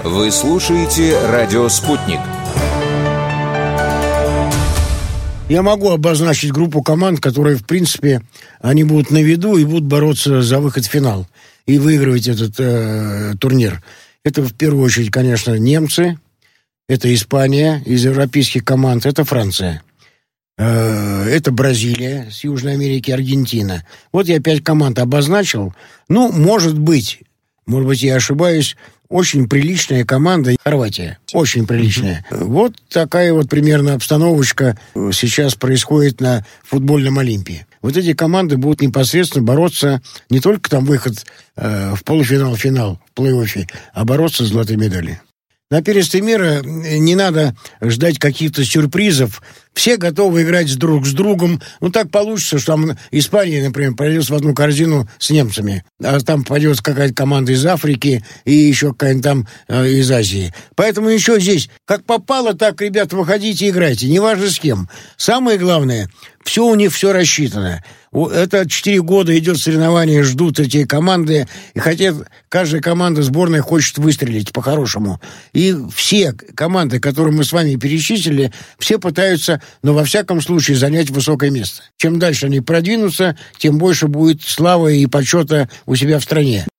Вы слушаете «Радио Спутник». Я могу обозначить группу команд, которые, в принципе, они будут на виду и будут бороться за выход в финал и выигрывать этот турнир. Это, в первую очередь, конечно, немцы, это Испания из европейских команд, это Франция, это Бразилия с Южной Америки, Аргентина. Вот я 5 команд обозначил. Ну, может быть, я ошибаюсь, очень приличная команда Хорватия. Очень приличная. Вот такая вот примерно обстановочка сейчас происходит на футбольном Олимпе. Вот эти команды будут непосредственно бороться не только там выход в полуфинал, финал, в плей-оффе, а бороться за золотые медали. На первенстве мира не надо ждать каких-то сюрпризов. Все готовы играть друг с другом. Ну, так получится, что там Испания, например, пройдет в одну корзину с немцами, а там пойдет какая-то команда из Африки и еще какая-то там из Азии. Поэтому еще здесь, как попало, так, ребята, выходите и играйте. Неважно с кем. Самое главное, все у них все рассчитано. Это 4 года идет соревнование, ждут эти команды, и хотят, каждая команда сборная хочет выстрелить по-хорошему. И все команды, которые мы с вами перечислили, все пытаются, но во всяком случае, занять высокое место. Чем дальше они продвинутся, тем больше будет славы и почета у себя в стране.